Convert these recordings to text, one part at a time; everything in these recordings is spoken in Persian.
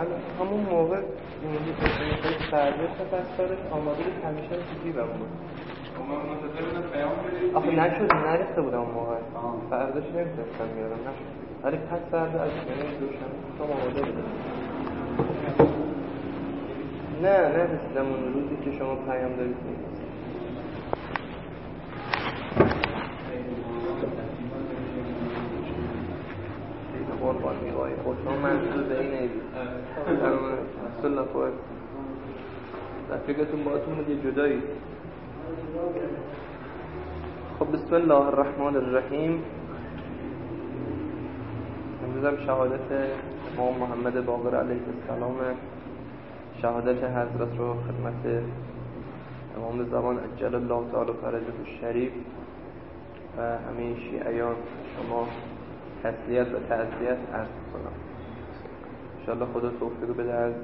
من همون موقع موندی که سرده تفسرش آماده بود همیشه تو جیبم بود. آخه نرسته بودم اون موقع. فرداش نمیتونستم بیارم نشد. ولی پس فردا از دوشنبه تو آماده بود. نه رسیدم اون روزی که شما پیام دارید نیست. قربان می‌خوای خودم منظور به اینه اصلا نفوت رفیقتون باهاتون یه جدایی. خب بسم الله الرحمن الرحیم. امروز شهادت امام محمد باقر علیه السلام، شهادت حضرت رو خدمت امام زمان عجل الله تعالی فرجه الشریف و همه شیعیان شما تسلیت و تعزیت عرض کنم. انشاءالله خدا توفیق بده از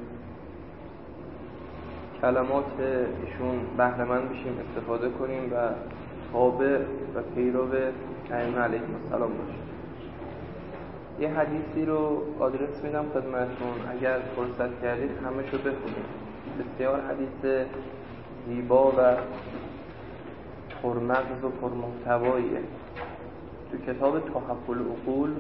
کلمات ایشون بهره مند بشیم، استفاده کنیم و تابع و پیرو ائمه علیهم السلام باشیم. یه حدیثی رو آدرس میدم خدمتتون، اگر فرصت کردید همه شو بخونید. بسیار حدیث زیبا و پرمغز و پرمحتواییه. تو کتاب تحف العقول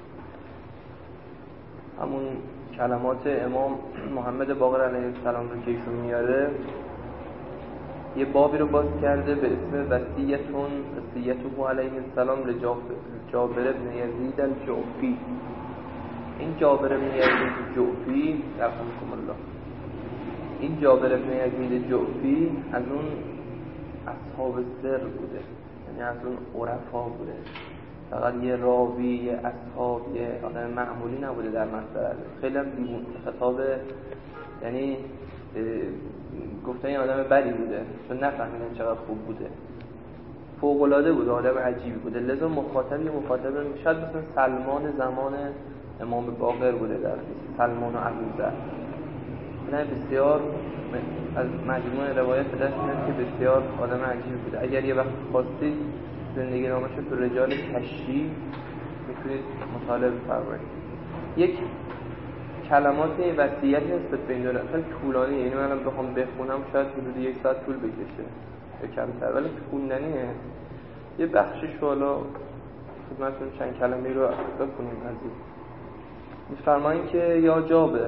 همون کلمات امام محمد باقر علیه السلام رو که ایشون میاره، یه بابی رو باز کرده به اسم وصیته علیه السلام لجابر بن یزید الجعفی. این جابر بن یزید الجعفی رحمه الله، این جابر بن یزید الجعفی از اون اصحاب سر بوده، یعنی از اون عرفا بوده. فقط یه راوی، یه اصحاب، یه آدم معمولی نبوده در مصدر. خیلی هم دیوون خطاب، یعنی گفتن این آدم بدی بوده چون نفهمیدن چقدر خوب بوده. فوق‌العاده بوده، آدم عجیبی بوده. لذا مخاطب شاید مثلا سلمان زمان امام باقر بوده، در سلمان و ابوذر. نه بسیار از مجموع روایت به دست میاد که بسیار آدم عجیبی بوده. اگر یه وقت خواستید زندگی نامش رو تو رجال کشی میتونید مطالعه بفرمایید. یک کلمات وصیت نسبت به این دوره خیلی طولانیه، یعنی من بخوام بخونم شاید حدود 1 ساعت طول بکشه یا کمتر، ولی خوندنیه. یه بخشش حالا خدمتتون چند کلمه رو بخونیم. عزیز میفرمایید که یا جابر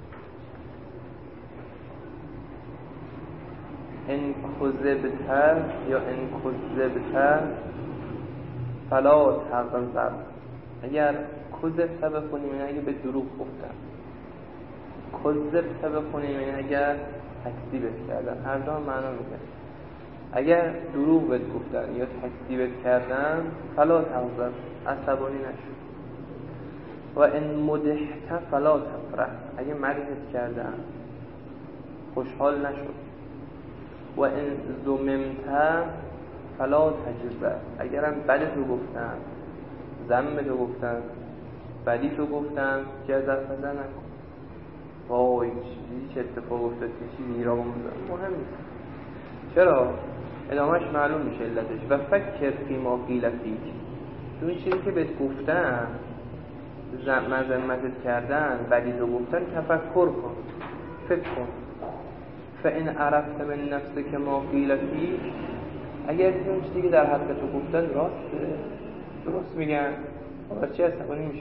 ان کذبت یا ان کذبت فلا تغضب. اگر کذبت بخونیم یعنی اگه به دروغ گفتن، کذبت بخونیم یعنی اگر تکذیبت کردن. هر دو هم معنا میده. اگر دروغ بهت گفتن یا تکذیبت کردن فلا تغضب، عصبانی نشو. و ان مدحت فلا تفرح، اگه مدحت کردن خوشحال نشو. و ان ذممت فلا تجزع، اگرم بدتو گفتن، ذمتو گفتن، بدیتو گفتن، جزع نکن. وای چه اتفاق افتاد، چی ایران مهم نیست. چرا؟ ادامهش معلوم میشه علتش. و فکر فی ما قیل فیک، تو این چیزی که بهت گفتن، مذمتت کردن، بدیتو گفتن، تفکر کن، فکر کن. فان عرفت من نفسک ما قیل فیک، اگر اون چیزی که در حق تو گفتن درست میگن، واسه چی عصبانی میشه؟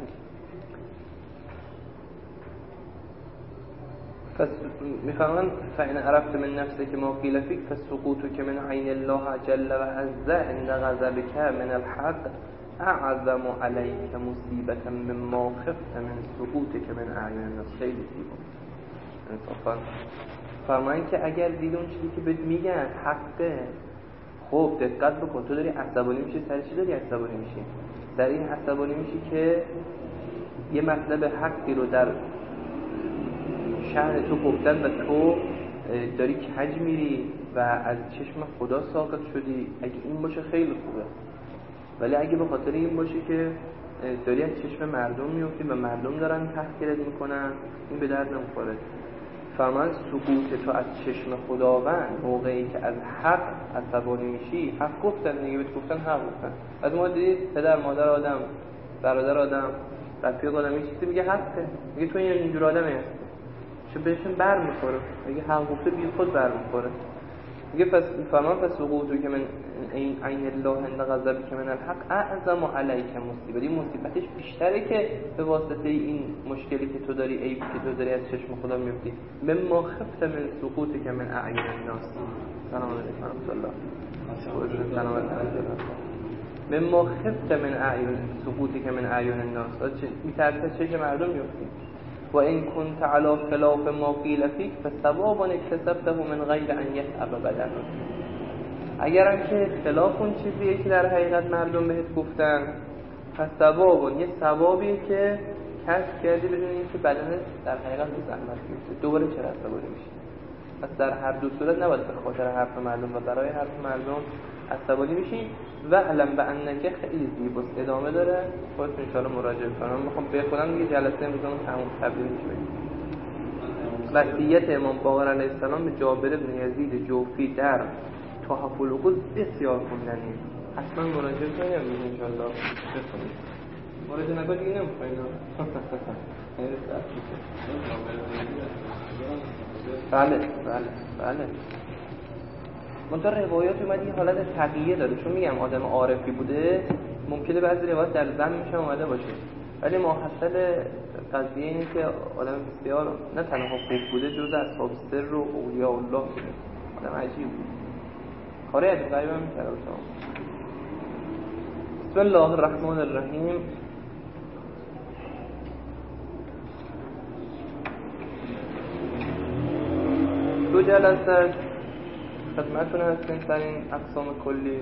میفهمن فإن عرفت من نفسك ما قيل فيك فسقوطك من عين الله جل وعز عند غضبك من الحق اعظم عليك مصيبة مما خفت من سقوطك من اعین الناس. خیلی زیبا انصافا فرمایید که اگر دید اون چیزی که بهت میگن حقه، خب دقت بکن. تو داری عصبانی میشی، سر چی داری عصبانی میشی؟ در این عصبانی میشی که یه مطلب حقی رو در شأن تو گفتن و تو داری کج میری و از چشم خدا ساقط شدی. اگه این باشه خیلی خوبه، ولی اگه به خاطر این باشه که داری از چشم مردم میفتی و مردم دارن تحقیرت میکنن، این به درد نمیخوره. فرمان سقوط تو از چشم خداوند موقعی که از حق عصبانی میشی، حق گفتن دیگه، بهت گفتن حق گفتن. از ما دید پدر مادر آدم، برادر آدم، رفیق آدم یه چیزی میگه حقه، میگه تو اینجور آدمی هستی، چه بهشون بر میخوره، میگه حق گفته بی خود بر میخوره. میگه پس فرمان پس سقوطو که من این عین الله عند غضبی که من الحق اعظم علیک مصیبت، این مصیبتش بیشتره که به واسطه این مشکلی که تو داری، عیبی که تو داری از چشم خدا میفتی. مما خفت من سقوطی که من اعین الناس. سلام علیکم ورحمت الله. سلام علیکم. مما خفت من اعین سقوطی که من اعین الناس، میترسه چه مردم میفتی. و این كنت على خلاف ما قیل فیک فثواب اکتسبته من غیر ان یتعب بدنک. اگرم که خلاف اون چیزیه که در حقیقت مردم بهت گفتن، پس ثواب یه ثوابیه که کسب کردی بدون اینکه بدنت در حقیقت به زحمت بیفته. دوباره چرا عصبانی میشی؟ پس در هر دو صورت نباید به خاطر حرف مردم و برای حرف مردم عصبانی میشی. و علم به انکه خیلی زیباست، ادامه داره، خودت ان شاء الله مراجعه کنم. میخوام بخونم دیگه، جلسه میذارم تموم تبدیل میشه. وصیت امام باقر علیه السلام به جابر بن یزید جوفی در تحف العقول بسیار خوندنیه. حتما مراجعه کنید ان شاء الله. بخونید. مراجعه نکنید دیگه نمیخواید. بله. منتها روایات اومده این حالت تقیه داره، چون میگم آدم عارفی بوده، ممکنه بعضی روایات در ذم میشه اومده باشه، ولی محصل قضیه اینه که آدم بسیار نه تنها خوب بوده، جز اصحاب سر و اولیاء الله بوده، آدم عجیب بود، کاری از غیب هم می‌کرد. بسم الله الرحمن الرحیم. دو جلسه خدمتتون هستیم سر این اقسام کلی.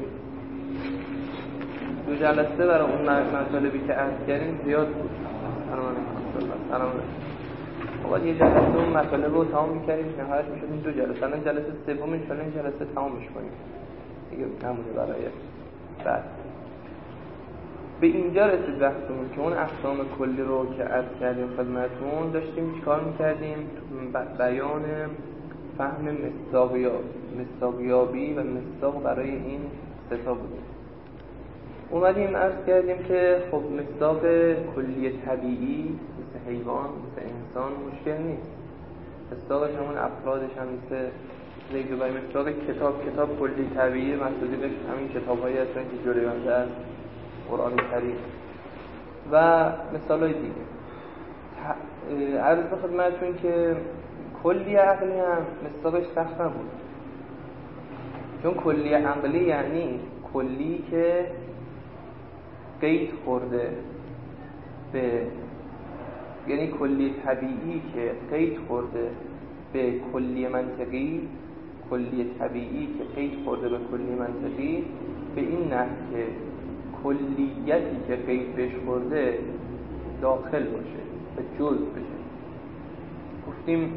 دو جلسه برای اون مطالبی که عرض کردیم زیاد بود. سلام علیکم. بعد یه جلسه اون مطالب رو تمام می‌کردیم، نهایت می‌شد دو جلسه. الان جلسه سوم ان شاءالله این جلسه تمامش کنیم. دیگه نمونه برای بعد. به اینجا رسید بحثمون که اون اقسام کلی رو که عرض کردیم خدمتتون، داشتیم چیکار می‌کردیم؟ بیان فهم مصداقیابی و مصداق برای این سه تا بود. اومدیم عرض کردیم که خب مصداق کلی طبیعی مثل حیوان، مثل انسان مشکل نیست. مصداقش همون افرادش هم مثل دیگه. برای مصداق کتاب کلی طبیعی مقصودی بهش همین کتاب‌هایی هستن که جلوی بنده از قرآن کریم و مثالای دیگه. عرض به خدمتتون که کلی عقلی هم مصداقش سخت نبود، چون کلی عقلی یعنی کلی که قید خورده به، یعنی کلی طبیعی که قید خورده به کلی منطقی، کلی طبیعی که قید خورده به کلی منطقی، به این نحو که کلیتی که قید بهش خورده داخل باشه و جزء بشه. گفتیم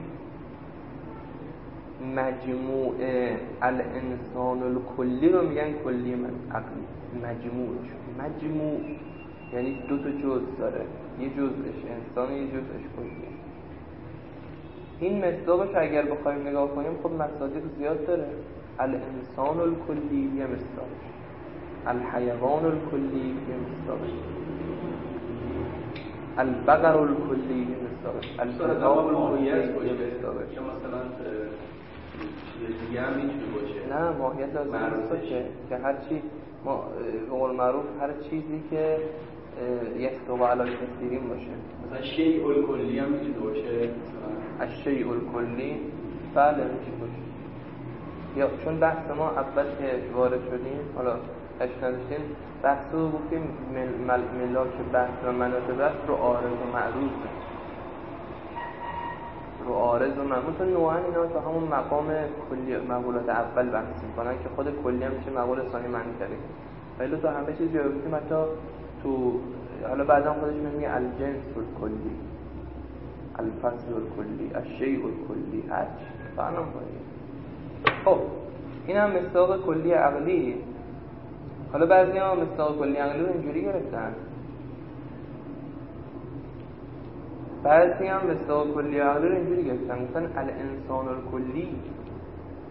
مجموع الانسان الکلی رو میگن کلی من عقلی. مجموع یعنی دو تا جزء داره، یه جزءش انسان، یه جزءش کلیه. این مصداقش اگر بخوایم نگاه کنیم خب مصادیق زیاد داره. الانسان الکلی یه مصداقش، الحیوان الکلی یه مصداقش، البقر الکلی یه مصداقش، الکتاب الکلی یه مصداقش. دیگه هم میتونه باشه. نه ماهیت لازم نیست که هر چی ما به قول معروف هر چیزی که یستوی علی الکثیرین باشه. مثلا شیء الکلی هم میتونه باشه. الشیء الکلی بله میشه باشه. یا چون بحث ما اول که وارد شدیم، حالا اشنادشیم بحث رو گفتیم ملاک بحث و مناط بحث رو عارض و معروض، رو عارض و معروض نوعاً اینا تو همون مقام کلی مقولات اول بحث میکنن که خود کلی هم میشه مقول ثانی معنی کرده، ولی تو همه چیز جایی بودیم حتی تو حالا بعدا خودش میگه الجنس الکلی، الفصل الکلی، الشیء الکلی، هر چی فعلا باید. خب این هم مصداق کلی عقلی. حالا بعضی ها مصداق کلی عقلی رو اینجوری گرفتن، بعضی هم مصداق کلی عقلی رو اینجوری گرفتن مثلا الانسان الکلی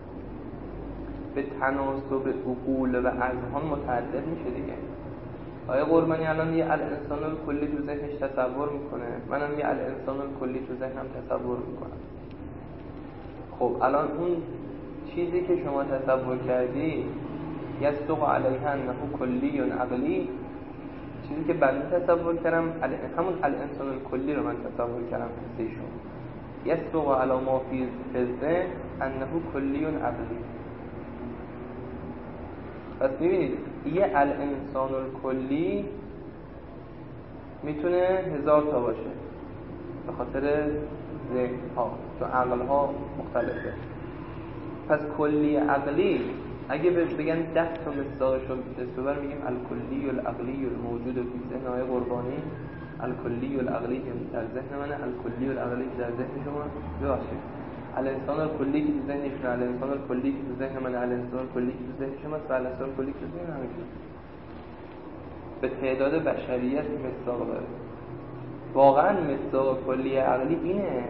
به تناسب عقول و اذهان متعدد میشه دیگه. آیا قربانی الان یه الانسان کلی تو ذهنش تصور میکنه، منم یه الانسان کلی تو ذهنم تصور میکنم. خب الان اون چیزی که شما تصور کردی یصدق علیه انه کلی عقلی، چیزی که بنده تصور کردم همون الانسان کلی رو من تصور کردم حسیشون. یصدق علی ما فی الذهن انه کلی عقلی. پس میبینید یه الانسان کلی میتونه 1000 تا باشه به خاطر ذهن ها، چون عقل ها مختلفه. پس کلی عقلی اگه بگن 10 تا مصداقش رو بسپر میگیم الکلی العقلی الموجود فی ذهن آقای قربانی، الکلی العقلی که در ذهن منه، الکلی العقلی که در ذهن شما. ببخشید الانسان الکلی که تو ذهن شما، الانسان الکلی که تو ذهن من، الانسان الکلی که تو ذهن شما، الانسان الکلی که تو ذهن همین به تعداد بشریت مصداق داره. واقعا مصداق کلی عقلی اینه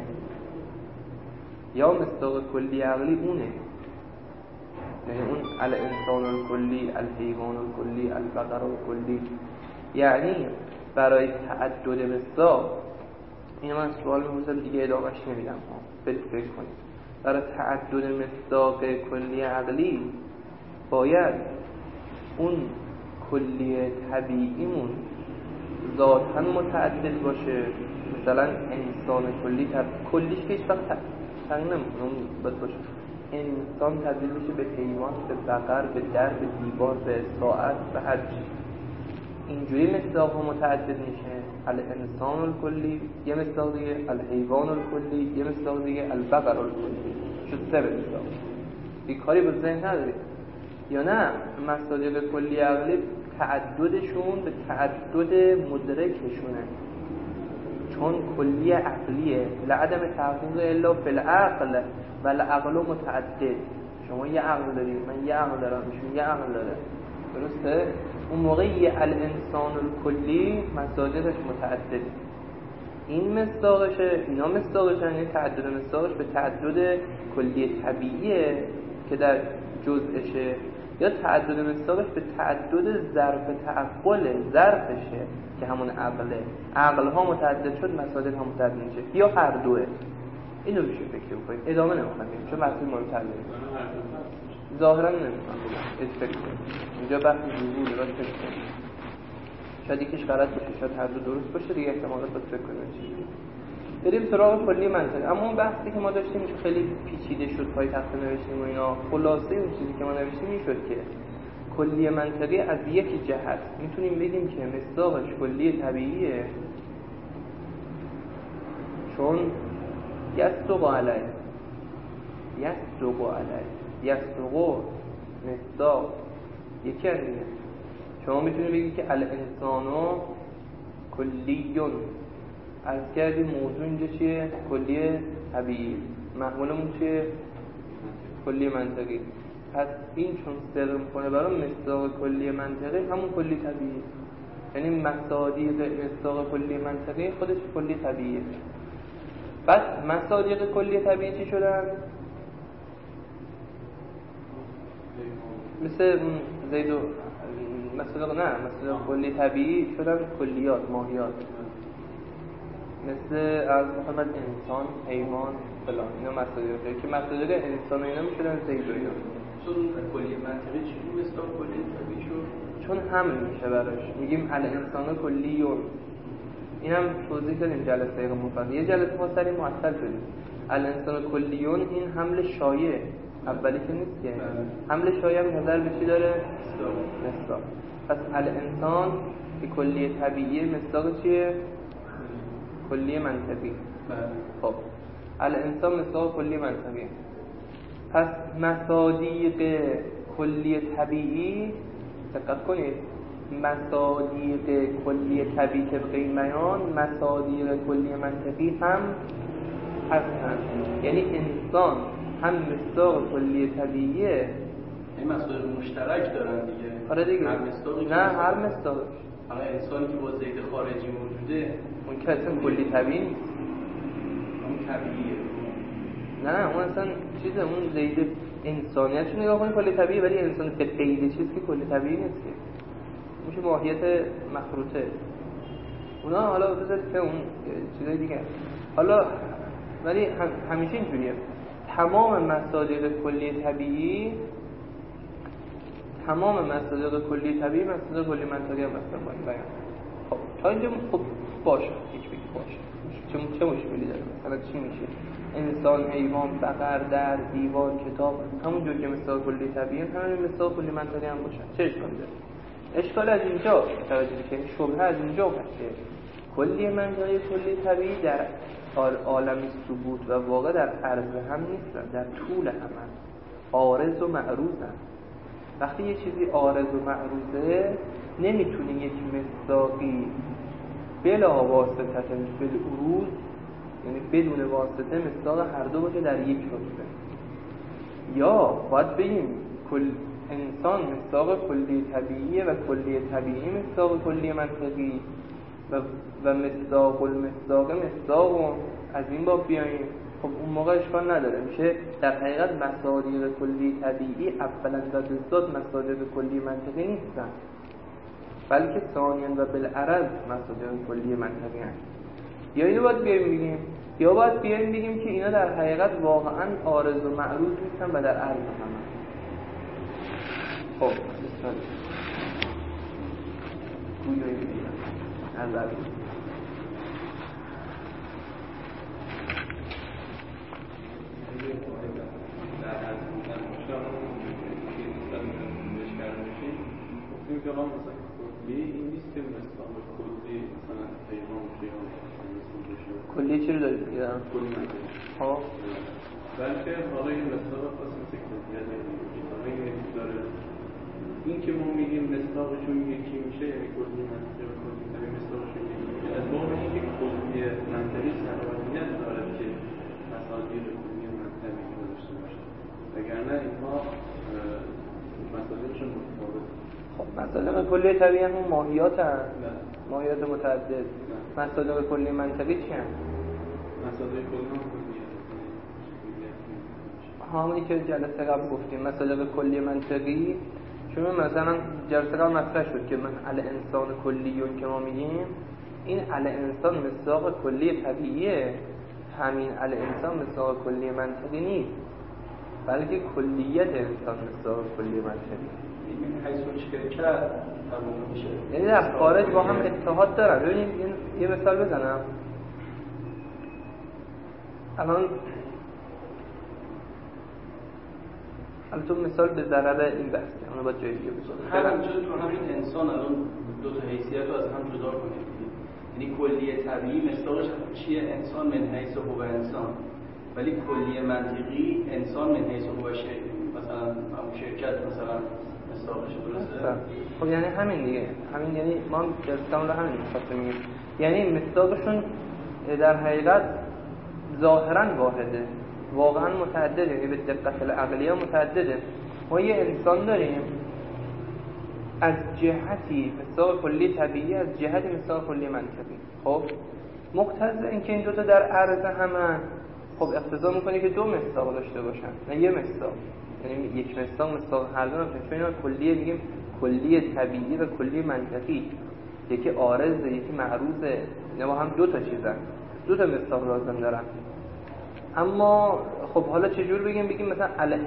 یا مصداق کلی عقلی اونه؟ یعنی اون الانسان الکلی، الحیوان الکلی، البقر الکلی. یعنی برای تعدد مصداق، این من سوال می‌پرسم دیگه ادامهش نمیدم، برید فکر کنید. برای تعدد مصداق کلی عقلی باید اون کلی طبیعیمون ذاتاً متعدد باشه. مثلا انسان کلی کلیش که هیچ وقت تنگ نمی‌کنه باید باشه. انسان تبدیل میشه به حیوان، به بقر، به در، به دیوار، به ساعت، به هر چی. اینجوری مصداق ها متعدد میشه. الانسان الکلی یه مصداق دیگه، الحیوان الکلی یه مصداق دیگه، البقر الکلی. شد 3 مصداق. بیکاری به ذهن نداری یا نه؟ مصادیق کلی عقلی تعددشون به تعدد مدرکشونه، چون کلی عقلیه. لعدم تحقیق الا فی العقل و العقل متعدد. شما یه عقل دارید، من یه عقل دارم، ایشون یه عقل داره، درسته؟ اون موقع یه الانسان الکلی مصادیقش متعدد. این مصداقشه، اینا مصداقشن. یعنی تعدد مصداقش به تعدد کلی طبیعیه که در جزءشه، یا تعدد مصداقش به تعدد ظرف تعقل ظرفشه که همون عقله. عقل ها متعدد شد، مصادیق ها متعدد میشه، یا هر دوه. اینو میشه فکر بکنید. ادامه نمیخوام بدیم چون بحث مهم‌تره. ظاهرا نمیخوام بگم، فکر کنید. اینجا بحث وجود رو فکر کنید. شاید یکیش غلط باشه، شاید هر دو درست باشه، دیگه احتمالاً باید فکر کنید. بریم سراغ کلی منطقی. اما اون بحثی که ما داشتیم که خیلی پیچیده شد، پای تخته نوشتیم و اینا، خلاصه اون چیزی که ما نوشتیم این شد که کلی منطقی از یک جهت میتونیم بگیم که مصداقش کلی طبیعیه، چون یصدق علیه یصدق مصداق یکی از اینه. شما میتونید بگید که الانسانو کلیون. از کردی موضوع اینجا چیه؟ کلی طبیعی. محمولمون چیه؟ کلی منطقی. پس این چون سر میکنه برای مصداق کلی منطقی همون کلی طبیعی. یعنی مصادیق مصداق کلی منطقی خودش کلی طبیعیه. بعد مصادیق کلی طبیعی چی شدن؟ مثل زید و مصداق کلی طبیعی شدن کلیات، ماهیات. مثل از محمد انسان، حیوان، فلان. اینا مصادیقه که مصادیق انسان و اینا میشدن زید و اینا. چون کلی منطقی چجوری مصداق کلی طبیعی شد؟ چون حمل میشه براش. میگیم الانسان کلیون. اینم توضیح دادیم جلسه مفصل. یه جلسه مفصلی معطل شدیم. الانسان کلیون این حمل شایع اولی که نیست که. حمل شایع هم نظر به چی داره؟ مصداق. پس الانسان که کلی طبیعی مصداق چیه؟ کلی منطقی. خب الانسان مصداق کلی منطقی. پس مصادیق کلی طبیعی دقت کنید، مصادیق کلی طبیعی طبق این بیان مصادیق کلی منطقی هم هستن. یعنی انسان هم مصداق کلی طبیعیه. این مصادیق مشترک دارن دیگه. آره دیگه. نه هر مصداق. حالا انسانی که با زید خارجی موجوده اون که اصلا کلی طبیعی نیست. اون طبیعیه. نه اون اصلا چیزه، اون زید انسانیت رو نگاه کنید کلی طبیعیه، ولی انسان به قید چیز که کلی طبیعی نیست که. میشه ماهیت مخروطه. اونا حالا بذارید که اون چیزای دیگه. حالا ولی همیشه اینجوریه، تمام مصادیق کلی طبیعی مصادیق کلی منطقی هم مثلا باید. خب تا اینجا خب باشه، هیچ بگی باشه، چه مشکلی داره؟ مثلا چی میشه؟ انسان، حیوان، بقر، در، دیوار، کتاب، همون جور که مصداق کلی طبیعی همین مصداق کلی منطقی هم باشن. چه اشکالی داره؟ اشکال از اینجا توجه که شبهه از اینجا باشه. کلی منطقی کلی طبیعی در عالم ثبوت و واقع در عرض هم نیستن، در طول هم عارض و معروضن. وقتی یه چیزی عارض و معروضه نمیتونی یک مصداقی بلا واسطه بالعروض، یعنی بدون واسطه مصداق هر دو باشه در یک رتبه. یا باید بگیم انسان مصداق کلی طبیعیه و کلی طبیعی مصداق کلی منطقی و مصداق المصداق مصداق. از این باب بیاییم، خب اون موقع اشکال نداره، میشه در حقیقت مصادیق کلی طبیعی اولا و بالذات مصادیق کلی منطقی نیستن، بلکه ثانیاً و بالعرض مصادیق کلی منطقی هستن. یا اینو باید بیاییم بگیم که اینا در حقیقت واقعاً عارض و معروض نیستن و در عرض هم. خب بسیار گویایی بگیم از عرض کلام مثلا کلی این نیست که مثلا کلی مثلا پیغام کلی چی رو دارید میگم؟ کلی منطقی ها بلکه حالا این مصداق خاص کلیت داره. این که ما میگیم مصداقشون یکی میشه، یعنی کلی منطقی و کلی طبیعی مصداقشون یکی میشه، از باب اینکه کلی منطقی صلاحیت دارد که مصادیق کلی منطقی داشته باشه، وگرنه اینها مصادیقشون متفاوته. خب مصادیق کلی طبیعی هم ماهیات ماهیات متعدد. مصادیق کلی منطقی چی هم؟ مصادیق کلی همونی که جلسه قبل گفتیم مصادیق کلی منطقی، چون مثلا جلسه قبل مطرح شد که من علی انسان کلیون که ما میگیم، این علی انسان مصداق کلی طبیعیه، همین علی انسان مصداق کلی منطقی نیست، بلکه کلیت انسان مصداق کلی منطقی. این حیث شرکت تمام میشه، یعنی در خارج با هم اتحاد دارن. ببینید یه مثال بزنم. الان تو مثال به ضرر این بحث اونو باید جای دیگه بزنم. همینجور تو همین انسان الان دو تا حیثیت رو از هم جدا کنیم. یعنی کلی طبیعی مصداقش چیه؟ انسان من حیث هو انسان، ولی کلی منطقی انسان من حیث هو مثلا همون شرکت مثلا مصداقش درسته؟ خب یعنی همین دیگه، همین یعنی ما جلسه‌مون رو همین مصداق میگیم، یعنی مصداقشون در حقیقت ظاهراً واحده، واقعاً متعدده، یعنی به دقت العقلیه متعدده. ما یه انسان داریم از جهتی مصداق کلی طبیعی، از جهتی مصداق کلی منطقی. خب مقتضی اینکه این دو تا در عرض همن، خب اقتضا میکنه که دو مصداق داشته باشن، نه یه مصداق. یعنی یک مصداق هر دو نمیشه، چون اینا کلیه میگیم کلی طبیعی و کلی منطقی، یکی عارضه یکی معروضه، اینا هم دو تا چیزن، دو تا مصداق لازم دارن. اما خب حالا چجور بگیم مثلا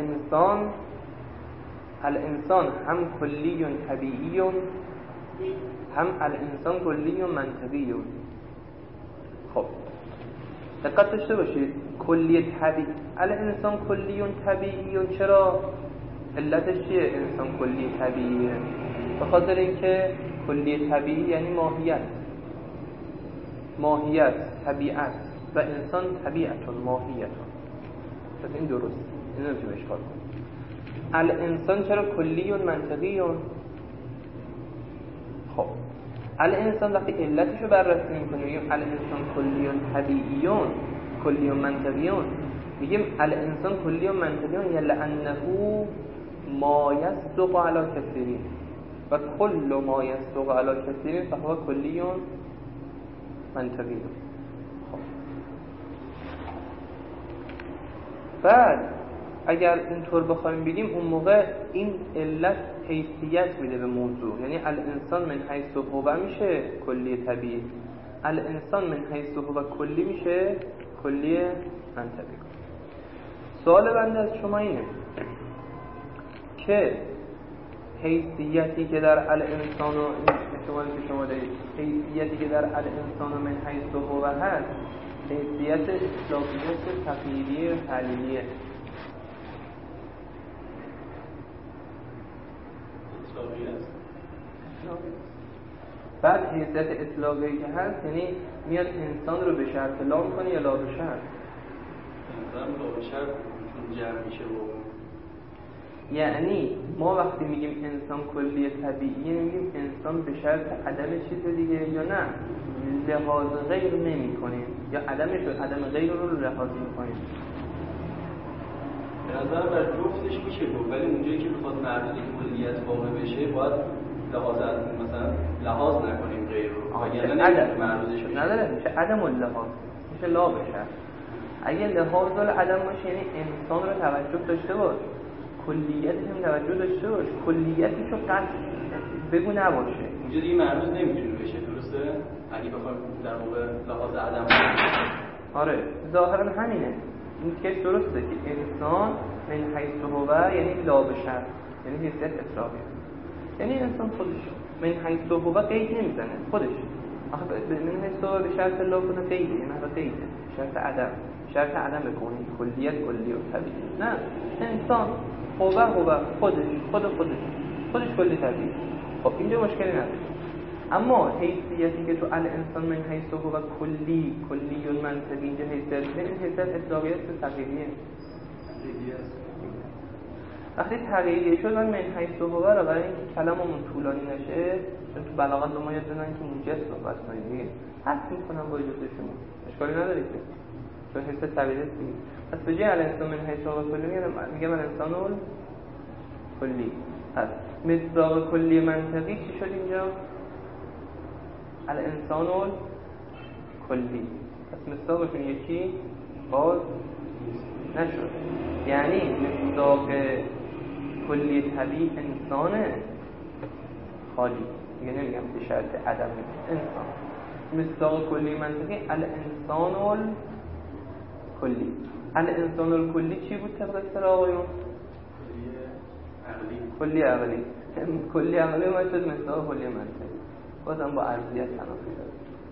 الانسان هم کلی طبیعی هم الانسان کلی منطقی. خب دقت داشته باشید، کلی طبیعی الانسان کلی طبیعی، چرا؟ علتش چیه انسان کلی طبیعیه؟ به خاطر اینکه کلی طبیعی یعنی ماهیت طبیعت و انسان طبیعتون ماهیتون. پس این درست، این نمیشه اشکال کنیم. الانسان چرا کلی منطقی؟ خب الانسان وقتی علتش رو بررسی میکنیم میگیم الانسان کلی طبیعی کلی منطقی، میگیم الانسان کلی منطقی یعنی لانه ما یصدق علی کثیرین و کل ما یصدق علی کثیرین فهو کلی منطقی. بعد اگر اینطور بخوایم بگیم اون موقع این علت حیثیت میده به موضوع، یعنی الانسان من حیث هو میشه کلی طبیعی، الانسان من حیث هو کلی میشه کلی منطقی. سوال بنده از شما اینه که حیثیتی که در الانسان و احتمالی که شما دارید، حیثیتی که در الانسان و من حیث هو هست، حیثیت اطلاقیت تقییدی و تعلیلیه. بعد حیثیت اطلاقی که هست یعنی میاد انسان رو به شرط لا میکنه یا لا به شرط؟ انسان لا به شرط چون جمع میشه یعنی ما وقتی میگیم انسان کلی طبیعیه میگیم انسان به شرط عدم چیز دیگه یا نه لحاظ غیر نمی کنیم یا عدم غیر رو لحاظ میکنیم؟ به نظر بر جفتش میشه گفت، ولی اونجایی که بخواد معرض کلیت واقع بشه باید لحاظ نکنیم غیر رو، یعنی عدم معرضش بشه. نداره میشه عدم اللحاظ، میشه لا بشه. اگه لحاظ داره عدم باشه یعنی انسان رو توجه داشته باش، کلیتش هم توجه داشته باش، کلیتش رو قطع بگو نباشه. اینجا دیگه معروض نمیتونه بشه، درسته؟ اگه بخوایم در واقع لحاظ عدم آره ظاهرا همینه، این که درسته که انسان من حیث هو یعنی لا بشر، یعنی حیثیت اطلاقی، یعنی انسان خودش من حیث هو قید نمیزنه خودش. آخه من حیث هو به شرط لا کنه قیده، یعنی قیده شرط عدم بکنه کلیت کلی و طبیعی. نه انسان هو خودش کلی طبیعی. خب اینجا مشکلی نداره. اما حیثیتی که تو الانسان من حیث هو کلی منطقی، اینجا حیثیت اطلاقیت تقییدیه. وقتی تقییدیه شد من حیث هو رو برای اینکه کلاممون طولانی نشه، چون تو بلاغت به ما یاد دادن که موجز صحبت کنیم دیگه، حذف میکنم با اجازه شما، اشکالی نداره که چون حیثیت طبیعیه دیگه. پس به جای الانسان من حیث هو کلی میگم الانسان کلی. پس مصداق کلی منطقی چی شد اینجا؟ الانسان کلی. پس مصداقشون یکی باز نشد، یعنی مصداق کلی طبیعی انسانه خالی دیگه، نمیگم به شرط عدم انسان. مصداق کلی منطقی الانسان کلی. الانسان کلی چی بود طبق اصطلاح آقایون؟ کلی عقلی. کلی عقلی ما شد مصداق کلی منطقی، بازم با ارضیت تنافی داره،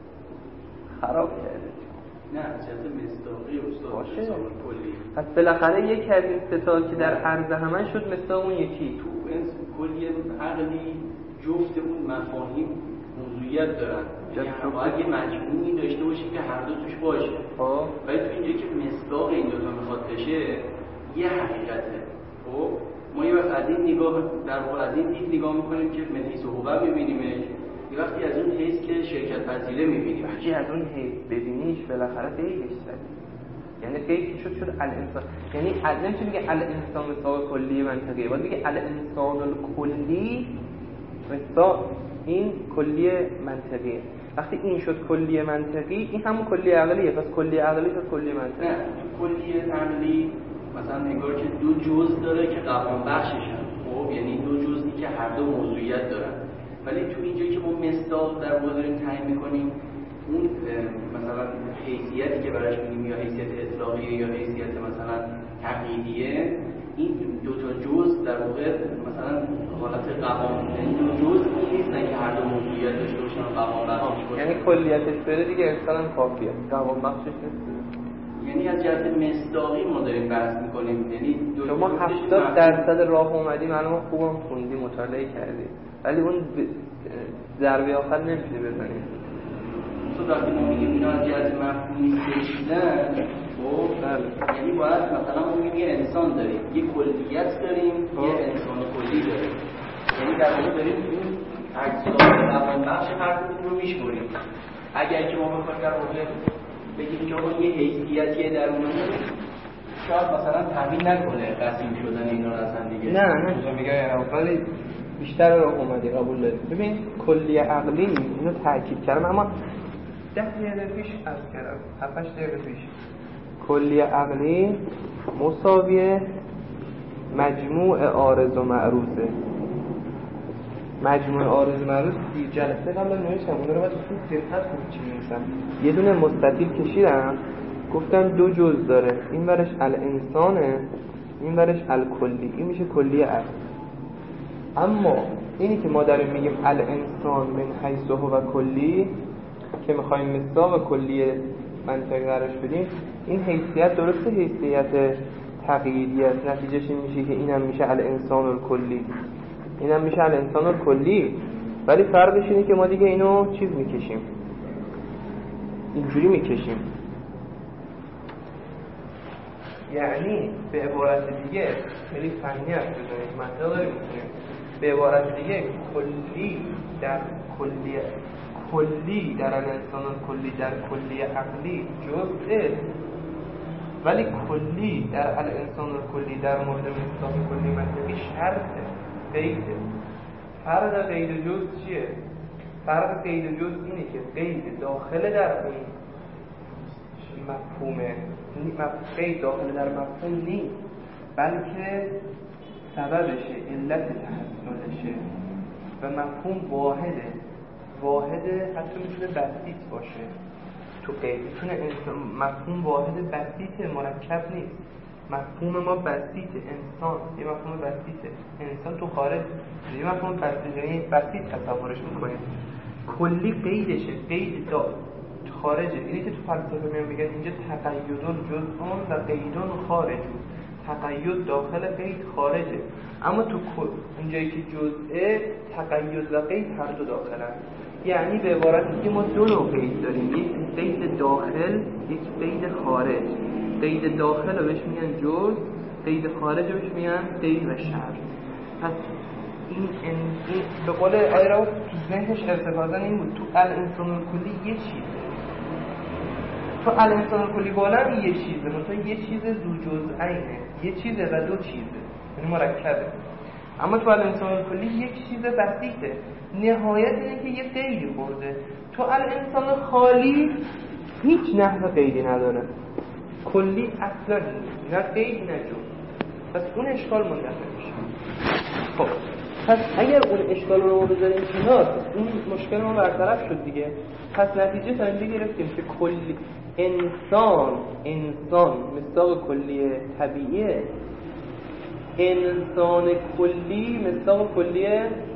خراب کرده. نه جهت مصداقی استاد کلی. پس بالاخره یکی از این سه تا که در عرض همه شد مصداق اون یکی. تو کلی عقلی جفت اون مفاهیم موضوعیت دارن، یعنی باید یه مجموعی داشته باشیم که هر دو توش باشه. ولی تو اینجایی که مصداق این دو تا میخواد بشه یه حقیقته. خب ما یه وقت از این نگاه در واقع از این دید نگاه میکنیم که من حیث هو میبینیمش، یه وقتی از اون حیث که شرکت پذیره میبینیم. وقتی از اون حیث ببینیش بالاخره قیدش زدی، یعنی قید شد الانسان، یعنی نمیشه بگه الانسان مصداق کلی منطقی، باید بگه الانسان الکلی مصداق این کلی منطقیه. وقتی این شد کلی منطقی این همون کلی عقلیه، پس کلی عقلی شد کلی منطقی. نه کلی عقلی مثلا نگار که دو جزء داره که قوام بخششن، خب یعنی دو جزئی که هر دو موضوعیت دارن، ولی تو اینجایی که ما مصداق در واقع داریم تعیین می‌کنیم اون مثلا حیثیتی که براش میگیم یا حیثیت اطلاقیه یا حیثیت مثلا تقییدیه، این دو تا جزء در واقع مثلا حالت قوام، یعنی دو جزء نیستن که هر دو موضوعیت داشته باشن و قوام بخش باشن، یعنی کلیتش بره دیگه انسان هم کافیه، قوام بخشش نیست. یعنی از جهت مصداقی ما داریم بحث می‌کنیم، یعنی شما 70% راه اومدی، معلومه خوبم خوندی مطالعه کردی، ولی اون ضربه آخر نمیشه بزنید. تو وقتی ما میگیم اینا از جهت مفهومی سچیدن، خب یعنی باید مثلا ما میگیم یه انسان داریم، یه کلیت داریم، یه انسان کلی داریم، یعنی در واقع داریم این اجزای قوام بخش هر کدوم رو میشمریم. اگر که ما بخوایم در واقع بگیم که اون یه حیثیتیه در اون شاید مثلا تحمیل نکنه قسیم شدن اینا رو اصلا دیگه. نه میگه ولی بیشتر راه اومدی قبول داری. ببین کلی عقلی اینو تاکید کردم، اما 10 دقیقه پیش عرض کردم 7-8 دقیقه پیش کلی عقلی مساویه مجموع عارض و معروضه. مجموع عارض و معروض جلسه قبل نوشتم، اون رو باید خوب دقت کنید چی می‌نویسم. یه دونه مستطیل کشیدم، گفتم دو جزء داره، این ورش الانسانه، این ورش الکلی، این میشه کلی ال. اما اینی که ما داریم میگیم الانسان من حیث هو کلی که میخوایم مصداق کلی منطقی قرارش بدیم، این حیثیت درسته حیثیت تقییدی است، نتیجهش این میشه که اینم میشه الانسان الکلی، اینم میشه الانسان الکلی، ولی فرقش اینه که ما دیگه اینو چیز میکشیم، اینجوری میکشیم. یعنی به عبارت دیگه خیلی فنی است بزنید مطلب داریم میکنیم، به عبارت دیگه کلی در کلی در الانسان کلی در کلی عقلی جزء، ولی کلی در الانسان کلی در مورد مصداق کلی منطقی شرطه، قیده. فرق قید و جزء چیه؟ فرق قید و جزء اینه که قید داخل در اون مفهومه، قید داخل در مفهوم نیست، بلکه سببشه، علت تحصلشه و مفهوم واحده حتی میتونه بسیط باشه. تو قید میتونه مفهوم واحد بسیطه، مرکب نیست. مفهوم ما بسیطه، انسان یه مفهوم بسیطه، انسان تو خارج یه مفهوم بسیطه، یعنی بسیط تصورش میکنیم. کلی قیدشه، قید خارجه. اینی که تو فلسفه میان میگن اینجا تقیدون جزءون و قیدون خارج، تقید داخل قید خارجه، اما تو اونجایی که جزءه تقید و قید هر دو داخلن. یعنی به عبارتی که ما دو نوع قید داریم، یک قید داخل، یک قید خارج. قید داخل رو بهش میگن جزء، قید خارج رو بهش میگن قید و شرط. پس این به قول آیراو تو ذهنش ارتباطاً این بود، تو الانسان الکلی یه چیزه، تو الانسان الکلی بالا یه چیزه، مثلا یه چیز دو جزئینه، یه چیزه و دو چیزه، یعنی مرکبه. اما تو الانسان الکلی یک چیز بسیطه، نهایت اینه که یه قیدی خورده. تو الانسان خالی هیچ نحو قیدی نداره، کلی اصلا نه قید نه جزء، پس اون اشکال منتفی میشه. خب پس اگر اون اشکال رو ما بذاریم کنار، اون مشکل ما برطرف شد دیگه. پس نتیجه تا اینجا گرفتیم که کلی انسان مصداق کلی طبیعیه، انسان کلی مصداق کلی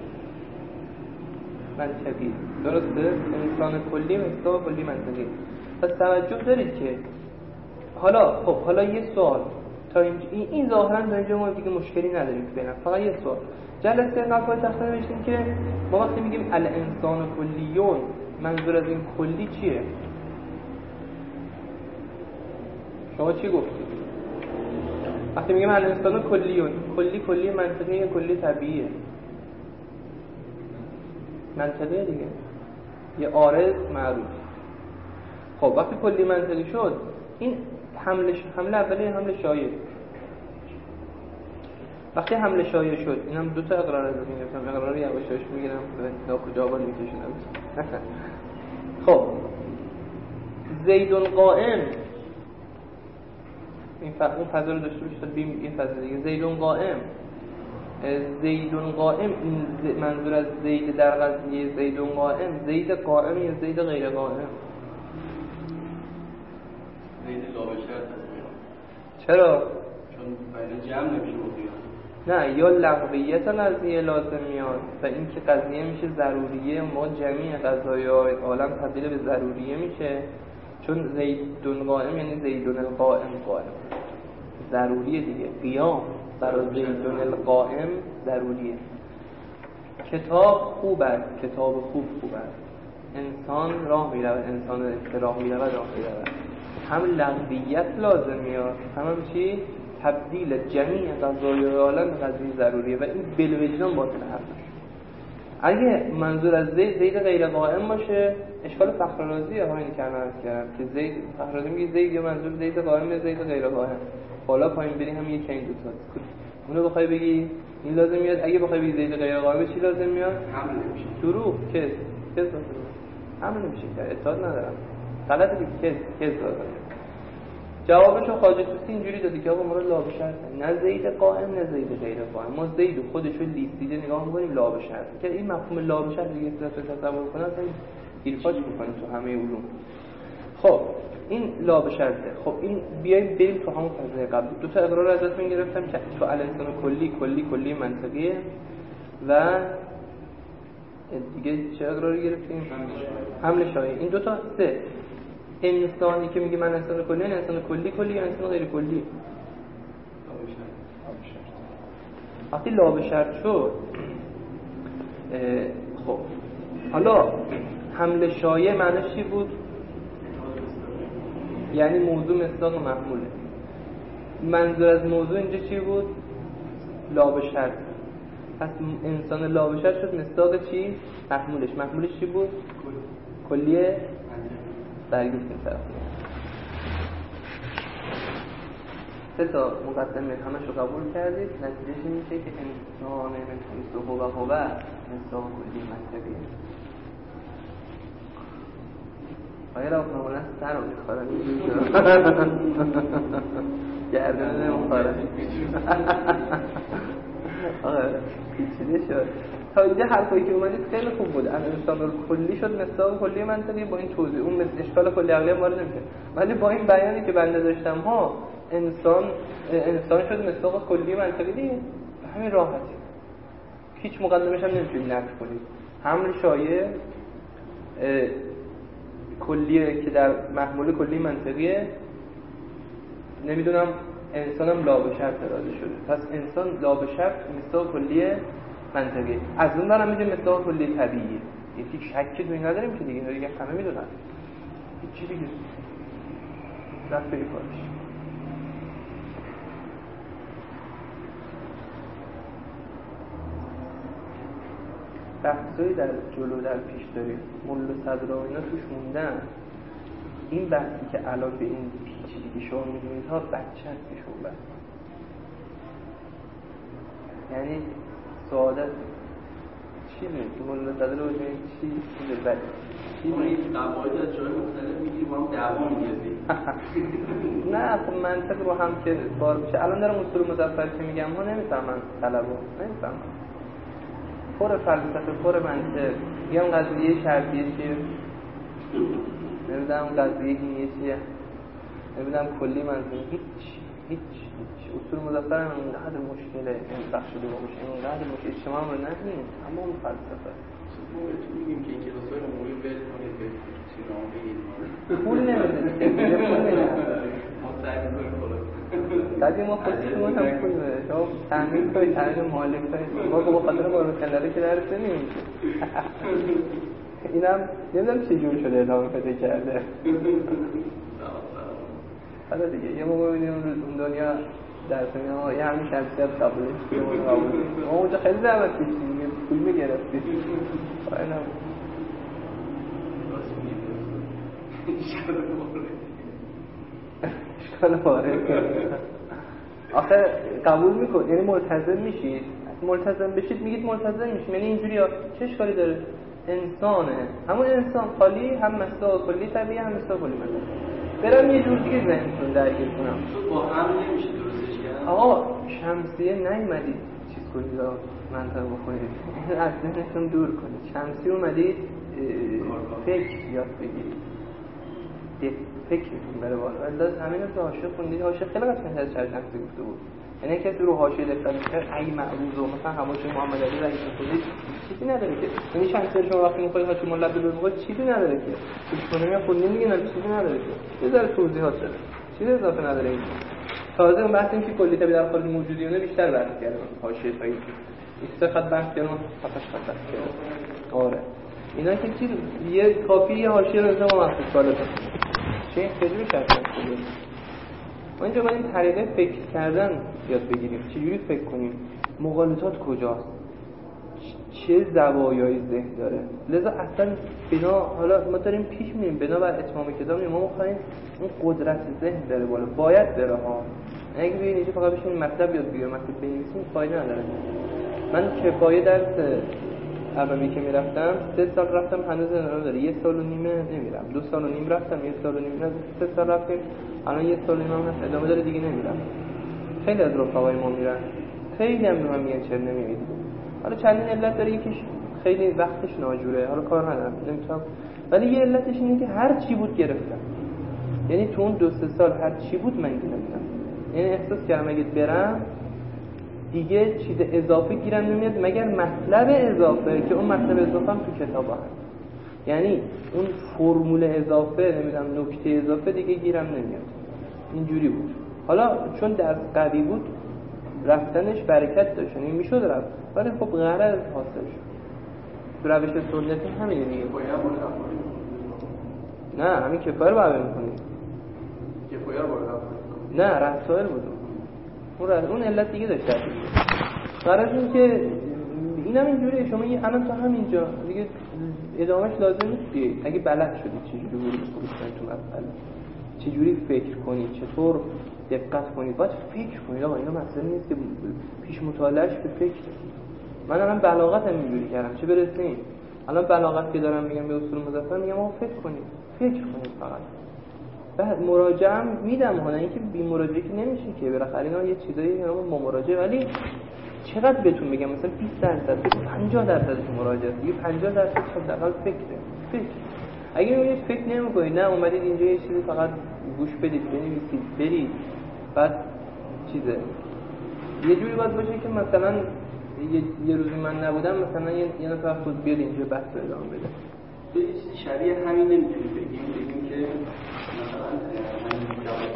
منطقی، درسته؟ انسان کلی مصداق کلی منطقی. پس توجه دارید که حالا یه سوال تا این ظاهرا تا اینجا ما دیگه مشکلی نداریم ببینم، فقط یه سوال. جلسه قبل تخته نوشتیم که ما وقتی میگیم الانسان کلیون منظور از این کلی چیه؟ شما چی گفتید؟ وقتی میگیم الانسان کلیون، کلی منطقی یا کلی طبیعیه؟ منطقیه دیگه، یه عارض معروف. خب وقتی کلی منطقی شد، این حمله اولیه حمله شایع. وقتی حمله شایع شد، اینم دو تا اقرار رو میگفتم، اقرار یواشاش میگیرم تا کجا بالا میکشونم. خب زیدون قائم، این فضا رو داشته باشه تا بیم این فضا دیگه. زیدون قائم این منظور از زید در قضیه زیدون قائم، زید قائم یا زید غیر قائم؟ زید لابشت چرا؟ چون فعل جمع نمیشه بودی. نه، یا لغویت قضیه لازم میاد و این که قضیه میشه ضروریه، ما جمعی قضایای عالم تبدیل به ضروریه میشه، چون زیدون قائم یعنی زیدون القائم ضروریه دیگه. قیام برای زیدون القائم ضروریه. کتاب خوب است، کتاب خوب است. انسان راه میرود، انسان راه میرود راه میرود. هم لغویت لازم میاد، هم چی؟ تبدیل جمعی قضایای عالم به قضیه ضروریه و این بالوجدان باطل هست. اگه منظور از زید غیر قائم باشه، اشکال فخررازیه ها این کردن که زید فخررازی میگه زید یا منظور زید قائم یا زید غیر قائم، بالا پایین بری هم یک این دو تا. اونو بخوای بگی این لازم میاد، اگه بخوای بگی زید غیر قائم چی لازم میاد؟ حمل نمیشه. دروغ کس حمل نمیشه، اتحاد ندارم. غلطه که کس لازم. جوابشو خواجه طوسی اینجوری داده که آقا ما لا به شرط نه زید قائم نه زید غیر قائم، ما زید خودشو لیستیده نگاه می‌کنیم لا به شرط. که این مفهوم لا به شرط دیگه تصور کنن اصلا گیرپاش می‌کنه تو همه علوم. خب این لا به شرطه. خب این بیایم بریم تو همون فضای قبل. دو تا اقرار ازتون گرفتم که تو الانسان کلی منطقیه و دیگه چه اقراری گرفتیم؟ حمل شایع. این دو تا سه. انسانی که میگه من انسان کلی، انسان کلی یا انسان غیر کلی؟ وقتی لا به شرط شد، خب حالا حمل شایع معنیش چی بود؟ یعنی موضوع مصداق محموله. منظور از موضوع اینجا چی بود؟ لا به شرط. پس انسان لا به شرط شد مصداق چی؟ محمولش چی بود؟ کلیه برگشت این طرف. سه تا مقدمه همشو قبول کردید، نتیجهش میشه که انسان مثل هو مصداق کلی منطقی. آیا را معمولا سر رو میخوارن گردن نمیخوارن. آره پیچیده شد. تا اینجا حرفایی که اومدید خیلی خوب بود. انسان کلی شد مصداق کلی منطقی با این توضیح. اون مثل اشکال کلی عقلی هم وارد نمیشه. ولی با این بیانی که بنده داشتم انسان شد مصداق کلی منطقی دیگه. همین راحتی. هیچ مقدمش هم نمیتونید نفی کنید. حمل شایع کلیه که در محمول کلی منطقیه. نمیدونم انسانم لا به شرط اراده شده. پس انسان لا به شرط مصداق کلی منطقی. از اون برم میگه مصداق کلی طبیعیه. هیچ شکی توی نداریم که دیگه همه میدونن. هیچ چیزی دیگه رفت به کارش. بحثایی در جلو در پیش داریم. مول صدر و اینا توش موندن. این بحثی که الان به این پیچیدگی که شما می‌دونید ها بچه هست که شما بحث. یعنی سعادت چی میگه؟ مول صدر و چی چیز بد. ما این قواعد از جای مختلف میگیریم هم دعوا می‌گیریم. نه خب منطق رو هم که بار بشه. الان دارم اصول مظفر که میگم ها نمیفهمن طلبا نمیفهمن. پر فلسفه پر منطق. میگم قضیه شرطیه چیه؟ نمیدونم قضیه دینیه چیه؟ نمیدونم کلی منطق. هیچ اصول مظفر هم اینقدر مشکله. این بخش دو باشه اینقدر مشکل اجتماع رو نبینیم. اما اون فلسفه ما بهتون میگیم که این کلاس‌های عمومی بل کنید به سینما بگید. پول نمیده. ما سعی می‌کنیم خلاص. بعدی ما خودمون هم پول بده. شما تامین کنید تامین مالک کنید. ما به خاطر بارکنداره که درس نمیشه. اینم نمیدونم چه جور شده ادامه پیدا کرده. حالا دیگه یه موقع ببینیم اون دنیا درس میاد یه همین شخصیت قبولش کنیم. ما اونجا خیلی زحمت کشیدیم پول میگرفتیم. اینم اشکال وارد. آخه قبول میکن یعنی ملتزم میشید. ملتزم بشید میگید ملتزم میشید. یعنی اینجوری چه اشکالی داره؟ انسانه. همون انسان خالی هم مصداق کلی طبیعی هم مصداق کلی منطقی. برم یه جور دیگه ذهنتون درگیر کنم. با هم نمیشه درستش کرد. آقا شمسیه نیومدید چیز کنید منطق بخونید. از ذهنتون دور کنید. شمسی اومدید فکر یاد بگیرید. فکرتون بره بالا. انداز همین رو حاشیه خوندید. حاشیه خیلی قشنگ از شمسی گفته بود. یعنی کسی رو حاشیه دقت می‌کنه ای معروض و مثلا حواشی محمد علی رئیس خودش چیزی نداره که. یعنی شمسی شما وقتی می‌خواید حاشیه مولد بگید چیزی نداره که. چون خوندین میگن چیزی نداره که. یه ذره توضیحات داره. چیزی اضافه نداره این. تازه اون بحث این که کلی طبیعی در خارج موجودیونه بیشتر بحث کردم. حاشیه تا این سه خط بحث کردم 7 خط بحث کردم. آره. اینا که چیز یه کافی یه حاشیه رو ما مخصوص کردیم. چه خیلی شرط خوبه. ما اینجا باید این طریقه فکر کردن یاد بگیریم. چجوری فکر کنیم؟ مغالطات کجاست؟ چه زوایای ذهن داره؟ لذا اصلا بنا حالا ما داریم پیش میریم بنا بر اتمام کتاب ما می‌خوایم اون قدرت ذهن داره بالا. باید بره ها. اگه ببینید اینجا فقط بشین مطلب یاد بگیریم، مطلب بنویسیم فایده نداره. من کفایه درس عربی که میرفتم 3 سال رفتم هنوز ادامه داره، 1 سال و نیمه نمیرم، 2 سال و نیم رفتم، 1 سال و نیم، 3 سال رفتیم، الان 1 سال و نیم هم هست ادامه داره دیگه نمیرم. خیلی از رفقای ما میرن، خیلی هم به من میگن چرا نمیرید. حالا چندین علت داره، یکیش خیلی وقتش ناجوره، حالا کار ندارم نمیتونم، ولی یه علتش اینه که هر چی بود گرفتم. یعنی تو اون 2-3 سال هر چی بود من گرفتم. یعنی احساس کردم اگه برم دیگه چیز اضافه گیرم نمیاد مگر مطلب اضافه، که اون مطلب اضافه هم تو کتابا هست. یعنی اون فرمول اضافه، نمیدونم نکته اضافه دیگه گیرم نمیاد. اینجوری بود. حالا چون درس قوی بود رفتنش برکت داشت، یعنی میشد رفت، ولی خب غرض حاصل شد. تو روش سنتی همینه دیگه. نه همین کفایه رو باید میکنی. کفایه رو باید نه رسائل بود اون علت دیگه داشت. غرض این که اینم اینجوریه، شما الان تا همینجا دیگه ادامهش لازم نیست دیگه. اگه بلد شدید چجوری ورود کنید تو مسئله، چجوری فکر کنید، چطور دقت کنید، باید فکر کنید. آقا اینا مسئله نیست که پیش مطالعهش به فکر. من الان بلاغتم اینجوری کردم، چه برسه این الان بلاغت که دارم میگم به اصول مظفر، میگم آقا فکر کنید فقط. بعد مراجعه میدم، حالا اینکه بی مراجعه که نمیشه که، بالاخره اینا یه چیزایی با مراجعه، ولی چقدر بهتون بگم مثلا 20% 50% مراجعه، یه 50% حداقل فکر. اگه میگید فکر نمی‌کنید، نه اومدید اینجا یه چیزی فقط گوش بدید، بنویسید، برید، بعد چیزه یه جوری باید باشه که مثلا یه روزی من نبودم، مثلا یه نفر خود بیاد اینجا بحث رو ادامه بده. تو یه چیزی شبیه همین نمیتونی بگیم که مثلا همین جواب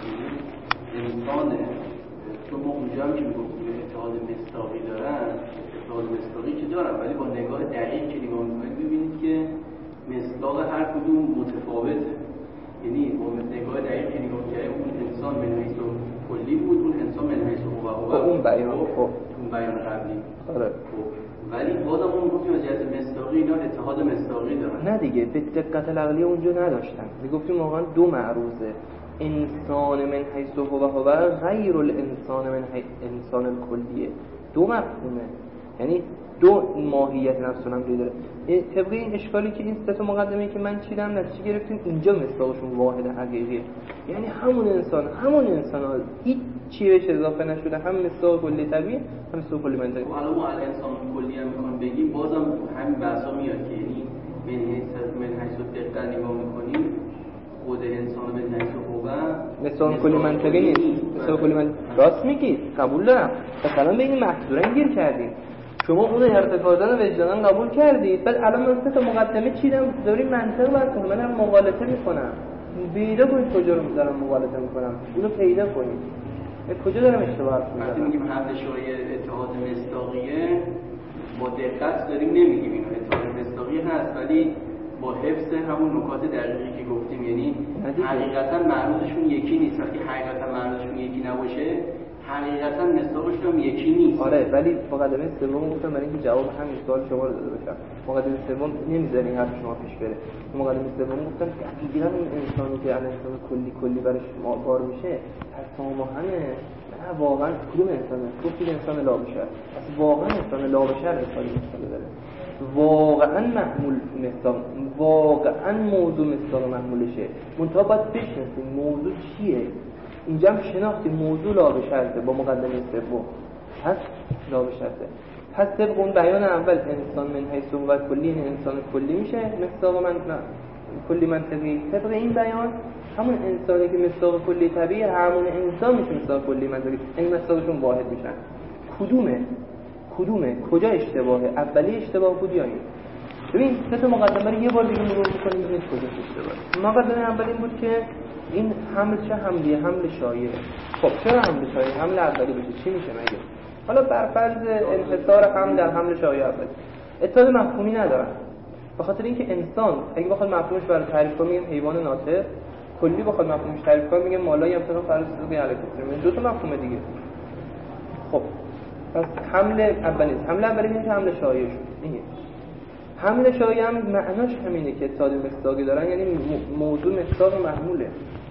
انسانه. تو ما اونجا هم که میگفتیم اتحاد مصداقی دارن، اتحاد مصداقی که دارن، ولی با نگاه دقیق که نگاه میکنید ببینید که مصداق هر کدوم متفاوته. یعنی با نگاه دقیق که نگاه کردیم اون انسان من حیث کلی بود، اون انسان من حیث هو اون بیان اون بیان قبلی. آره. ولی بازم اون گفتیم از جهت مصداقی اینا اتحاد مصداقی دارن. نه دیگه به دقت العقلی اونجا نداشتن. میگفتیم واقعا دو معروضه، انسان من حیث هو غیر الانسان من حیث انسان الکلیه. دو مفهومه، یعنی دو ماهیت نفسون هم داره. طبق این اشکالی که این سه تا مقدمه‌ای که من چیدم نتیجه گرفتیم اینجا مصداقشون واحد حقیقیه. یعنی همون انسان ها هیچ چی بهش اضافه نشده، هم مصداق کلی طبیعی هم مصداق کلی منطقی. حالا ما الان انسان کلی هم می‌خوام بگیم بازم همین بحثا میاد که یعنی من حیث دقت نگاه می‌کنیم خود انسان من حیث هو مصداق کلی منطقی نیست. مصداق کلی منطقی راست میگی، قبول دارم. مثلا به این محصورا گیر کردیم. شما اون ارتکازان وجدانان قبول کردید، بعد الان من سه تا مقدمه چیدم داری منطق براتون، منم مغالطه میکنم. پیدا کنید کجا رو دارم مغالطه میکنم، اینو پیدا کنید کجا دارم اشتباه میکنم. وقتی میگیم حمل شایع اتحاد مصداقیه با دقت داریم نمیگیم اینو اتحاد مصداقی هست، ولی با حفظ همون نکات دقیقی که گفتیم. یعنی حقیقتا معروضشون یکی نیست. وقتی حقیقتا معروضشون یکی نباشه حقیقتا مصداقشون هم یکی نیست. آره، ولی مقدمه سوم گفتم برای اینکه جواب همین سوال شما رو داده باشم. مقدمه سوم نمیذارین حرف شما پیش بره. مقدمه سوم گفتم که اگه این انسانی که الان انسان کلی برش بار میشه تمام همه نه واقعا کدوم انسانه؟ گفتید انسان لا بشر. اصلا واقعا انسان لا بشر انسانی مثال داره. واقعا محمول مصداق، واقعا موضوع مصداق محمولشه. منتها باید بشناسیم موضوع چیه. اینجا هم شناختی موضوع لا بشرته با مقدمه سوم. پس لا بشرته. پس طبق اون بیان اول انسان من حیث هو کلی، انسان کلی میشه مصداق من کلی منطقی. طبق این بیان همون انسانی که مصداق کلی طبیعی همون انسان میشه مصداق کلی منطقی. این مصداقشون واحد میشن. کدومه؟ کجا اشتباهه؟ اولی اشتباه بود یا این؟ ببین سه تا مقدمه رو یه بار دیگه مرور می‌کنیم ببینید کجا اشتباهه. مقدمه اول این بود که این حمل چه حملیه؟ حمل شایعه. خب چرا حمل شایعه؟ حمل اولی بشه چی میشه مگه؟ حالا بر فرض انحصار حمل در حمل شایعه اولی. اتحاد مفهومی ندارن. به خاطر اینکه انسان اگه بخواد مفهومش برای تعریف کنه میگیم حیوان ناطق، کلی بخواد مفهومش تعریف کنه میگیم مالای امتناع فرض الکترون. دو تا مفهوم دیگه. خب پس حمل اولی میشه حمل شایعه شد. اینه. حمل شایعه هم معناش همینه که اتحاد مصداقی دارن، یعنی موضوع مصداق محموله.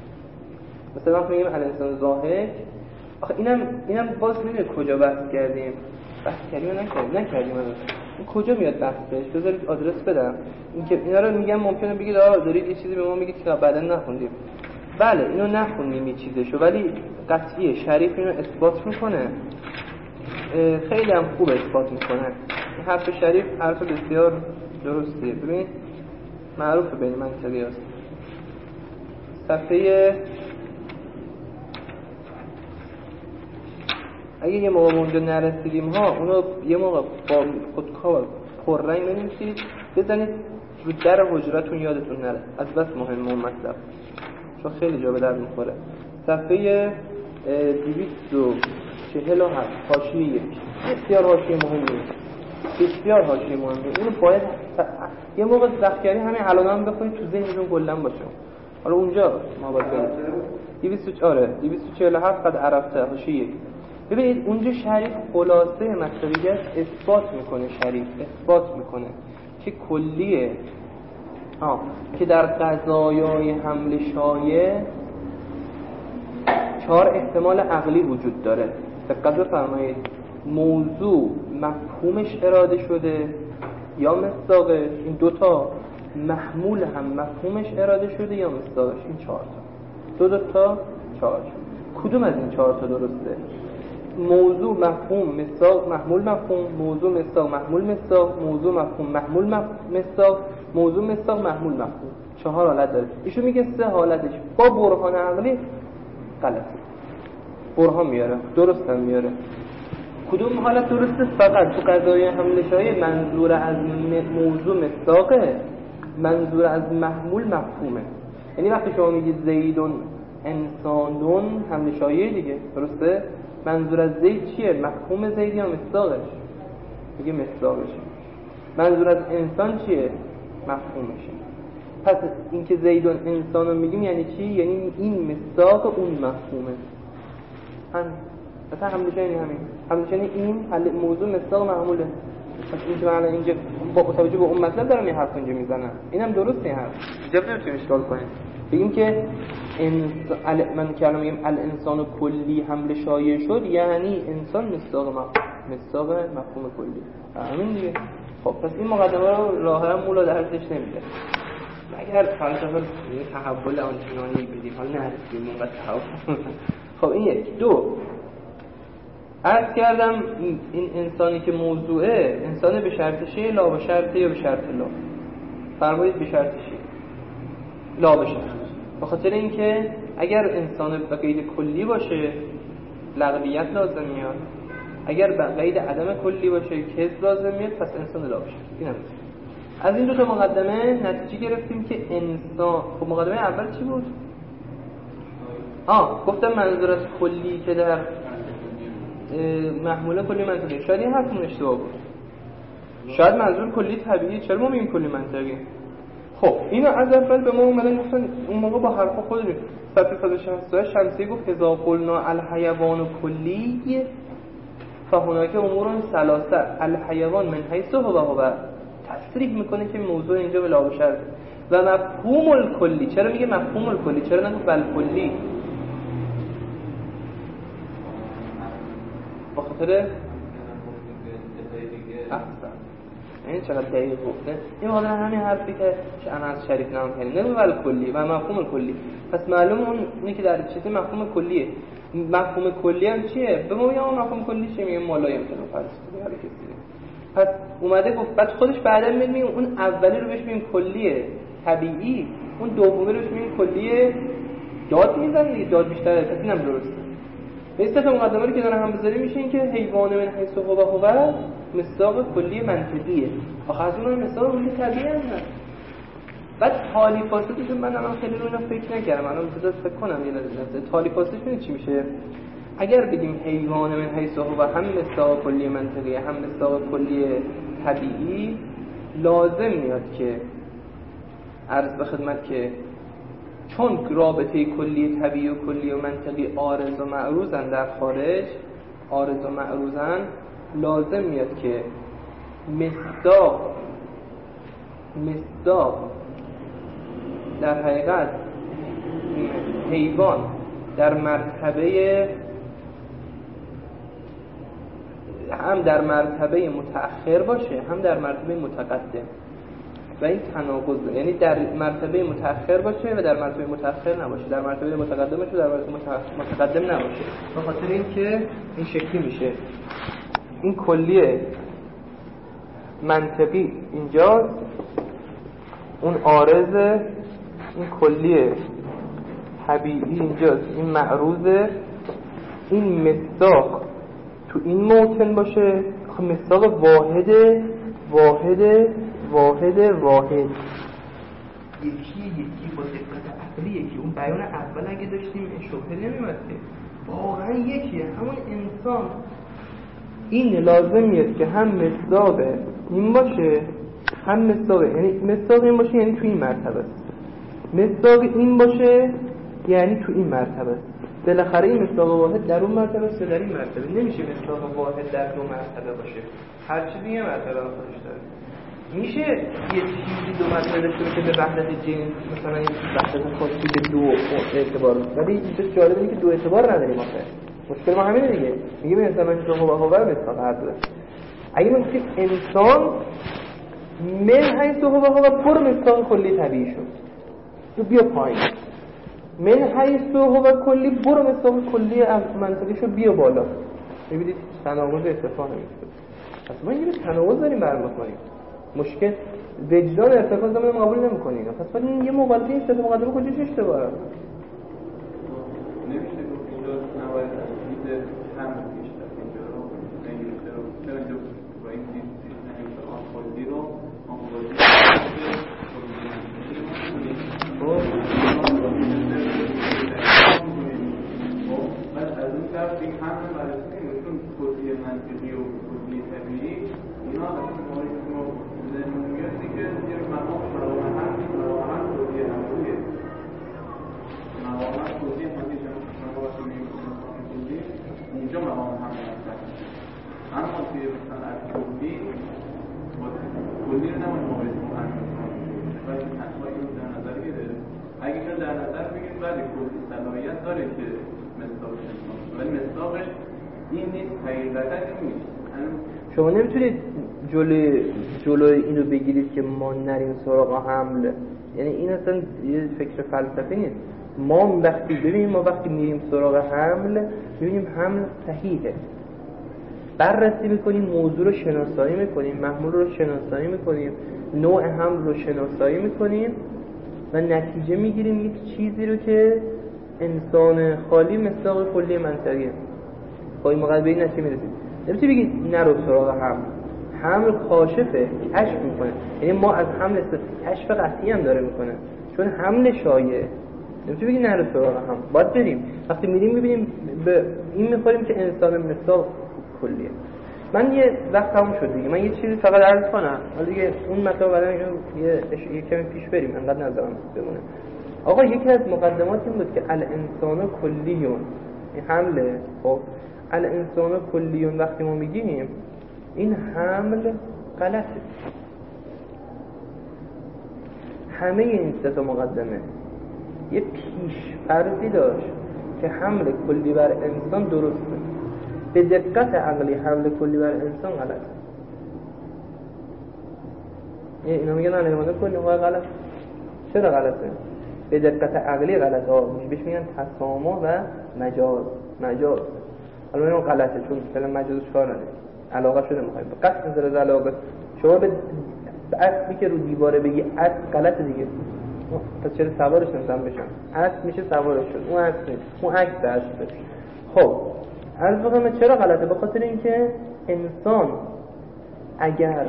مثلا وقتی میگیم الانسان ضاحک، آخه اینم باز نمیدونم کجا بحث کردیم. نکردیم کجا میاد بحثش؟ بذارید آدرس بدم. اینکه اینا رو میگم ممکنه بگید آقا دارید یه چیزی به ما میگید که بعدا نخوندیم. بله اینو نخوندیم این چیزشو، ولی قطعیه شریف اینو اثبات میکنه، خیلی هم خوب اثبات میکنه. حرف شریف حرف بسیار درستیه. ببین معروفه بین منطقی هست. صفحه اگه یه موقع اونجا نرسیدیم ها، اونو یه موقع با خودکار پررنگ بنویسید بزنید رو در حجرتون یادتون نره، از بس مهمه اون مطلب چون خیلی جا به درد میخوره. صفحه 247 حاشیه 1 بسیار حاشیه مهمه، بسیار حاشیه مهمه. اینو باید یه موقع زخیری همین الان هم بخونید تو ذهنتون کلا باشه. حالا اونجا ما باید بریم 247 قد عرفته حاشیه 1. ببینید اونجا شریف خلاصه مطلبی اثبات میکنه، شریف اثبات میکنه که کلیه که در قضایای حمل شایع 4 احتمال عقلی وجود داره. دقت بفرمایید، موضوع مفهومش اراده شده یا مصداقش، این دوتا، محمول هم مفهومش اراده شده یا مصداقش، این 4 تا دو تا 4. کدوم از این 4 تا درسته؟ موضوع مفهوم مصداق محمول مفهوم، موضوع مصداق محمول مصداق، موضوع مفهوم محمول مصداق، موضوع مصداق محمول مفهوم. 4 حالت داره. ایشون میگه 3 حالتش با برهان عقلی غلطه، برهان میاره، درست هم میاره. کدوم حالت درسته؟ فقط تو قضایای حمل شایع منظور از موضوع مصداقه، منظور از محمول مفهومه. یعنی وقتی شما میگید زیدون انسانون حمل شایع دیگه، درسته؟ منظور از زید چیه؟ مفهوم زید یا مصداقش؟ میگه مصداقش. منظور از انسان چیه؟ مفهومشه. پس اینکه زیدون انسانو میگیم یعنی چی؟ یعنی این مصداق اون مفهومه. مثلا همونجا یعنی همین، همونجا یعنی این حل موضوع مصداق معموله. پس این که من اینجا با توجه به اون مطلب دارم این حرف اینجا میزنم، اینم درسته. هم جواب نمیتونیم اشکال کنیم بگیم که من کلام میگم الانسان کلی حمل شایع شد یعنی انسان مصداق مفهوم کلی، همین دیگه. خب پس این مقدمه رو ظاهرا مولا درسش نمیده، مگر فلسفه تحول آنچنانی بدیم، حالا نرسیم اونقدر تحول. خب این 1. 2 عرض کردم این انسانی که موضوعه انسان به شرط شیء لا به شرط یا به شرط لا. فرمایید به شرط شیء لا به شرط، به خاطر اینکه اگر انسان به قید کلی باشه لغویت لازم میاد، اگر به قید عدم کلی باشه کذب لازم میاد، پس انسان لا بشه. اینم از این 2 تا مقدمه نتیجه گرفتیم که انسان. خب مقدمه اول چی بود؟ گفتم منظور از کلی که در محموله کلی منطقی. شاید این حرفمون اشتباه بود، شاید منظور کلی طبیعی. چرا ما میگیم کلی منطقی؟ خب اینو از اول به ما اومدن گفتن اون موقع با حرف خودمون صفحه 168 شمسی گفت اذا قلنا الحیوان کلی فهناک امور ثلاثه الحیوان من حیث هو تصریح میکنه که موضوع اینجا به لا بشر و مفهوم الکلی. چرا میگه مفهوم الکلی؟ چرا نگه بالکلی؟ با خاطر این چقدر دقیق گفته. این واقعا همین حرفی که انا از شریف نام کردیم، نگه بالکلی و مفهوم الکلی. پس معلوم اونی که در چیزی مفهوم کلیه. مفهوم کلی هم چیه؟ به ما میگم مفهوم کلی چیه؟ میگم مالای مثلا فلسفه هر کسی. پس اومده گفت بعد خودش بعدا میگه اون اولی رو بهش میگیم کلیه طبیعی، اون دومی رو بهش میگیم کلیه داد میزنه دیگه، داد بیشتره. پس اینم درسته. مثل مقدمه رو که داره هم بذاری میشه این که حیوان من حیث هو مصداق کلی منطقیه. آخه از اون مصداق کلی طبیعی هم هست. بعد تالی فاسدش من خیلی رو اینا فکر نکردم، الان بذار فکر کنم یه لحظه. تالی فاسدش ببین چی میشه. اگر بگیم حیوان من حیث هو هم مصداق کلی منطقی هم مصداق کلی طبیعی، لازم میاد که عرض به خدمت که چون رابطه کلی طبیعی و کلی و منطقی عارض و معروضن در خارج، عارض و معروضن، لازم میاد که مصداق در حقیقت حیوان در مرتبه هم در مرتبه متأخر باشه هم در مرتبه متقدم و این تناقض، یعنی در مرتبه متأخر باشه و در مرتبه متأخر نباشه، در مرتبه متقدم باشه و در مرتبه متقدم نباشه. به خاطر اینکه این شکلی میشه. این کلیه منطقی اینجاست، اون عارضه، این کلیه طبیعی اینجاست، این معروضه، این مصداق تو این موطن باشه. مصداق واحد یکی با دقت عقلی یکی. اون بیان اول اگه داشتیم این شبهه نمی‌اومد که واقعا یکیه همون انسان. این لازمیه که هم مصداق این باشه هم مصداق، یعنی مصداق این باشه یعنی تو این مرتبه است، مصداق این باشه یعنی تو این مرتبه است. بالاخره این مصداق واحد در اون مرتبه است در این مرتبه. نمیشه مصداق واحد در دو مرتبه باشه، هر چیزی یه مرتبه خودش داره. میشه یه چیزی دو مرتبه شده که به وحدت جنس مثلا یه وحدت خاصی به دو اعتبار، ولی اینجا جالب اینه که دو اعتبار نداریم آخه. مشکل ما همینه دیگه. میگیم انسان تو هو مثال هر دو. اگه من که انسان من حیث هو پر مصداق کلی طبیعی شد، تو بیا پایین. من حیث هو کلی پر مصداق کلی منطقی شد بیا بالا. میبینید تناقض اتفاق نمیفته. پس ما یه تناقض داریم برام کنیم. مشکل وجدان ارتکاز زمان قبول نمی‌کنه اینا. پس ولی یه مقالطه این سه مقدمه کجاش اشتباهه؟ نمیشه گفت اینجا نباید دید هم بیشتر اینجا رو نمیشه رو چرا با این دید نمیشه آن خودی رو آن خودی بعد از اون طرف این هم بررسی کنیم چون خودی منطقی و خودی طبیعی اینا اصلا مورد ما ذهنیتی که یه مقام فراهم خودی همونیه مقام خودی اونجا مقام هم هستن. اما که مثلا از کلی کلی رو نمون مورد مهم باید تنهایی رو در نظر گیره. اگه اینو در نظر بگید بله کلی صلاحیت داره که مصداقش انسان، ولی مصداقش این نیست، حقیقتا این نیست. شما نمیتونید جلوی اینو بگیرید که ما نریم سراغ حمل. یعنی این اصلا یه فکر فلسفی نیست. ما وقتی میریم سراغ حمل میبینیم حمل صحیحه، بررسی میکنیم، موضوع رو شناسایی میکنیم، محمول رو شناسایی میکنیم، نوع حمل رو شناسایی میکنیم و نتیجه میگیریم یک چیزی رو که انسان خالی مصداق کلی منطقیه. با این موقع به این نتیجه میرسیم. نمیشه بگید نرو سراغ حمل کاشفه، کشف میکنه. یعنی ما از حمل کشف قطعی هم داره میکنه، چون حمل شایعه. نمیشه بگید نرو سراغ باید بریم. وقتی میریم میبینیم به این میخوریم که انسان مصداق کلیه. من یه وقت تموم شد دیگه، من یه چیزی فقط عرض کنم حالا دیگه اون مطلب بعدا یه کمی پیش بریم، انقدر نذارم بمونه. آقا یکی از مقدمات این بود که الانسان کلیون، این حمله. خب الانسان کلیون وقتی ما میگیم این حمل غلطه. همه این سه تا مقدمه یه پیش فرضی داشت که حمل کلی بر انسان درسته. به دقت عقلی حمل کلی بر انسان غلطه. اینا میگن الانسان کلی غلط. چرا غلطه؟ به دقت عقلی غلطه ها بهش میگن تسامح و مجاز. حالا اینو غلطه چون فعلا مجازش کار نداره، علاقه شده میخوایم قصد نظر از علاقه. شما به اسبی که رو دیواره بگی اسب غلطه دیگه، پس چرا سوارش نمیتونم بشم؟ اسب میشه سوارش شد، اون اسب نیست، اون عکس اسبه. خب عرض بکنم چرا غلطه؟ به خاطر اینکه انسان اگر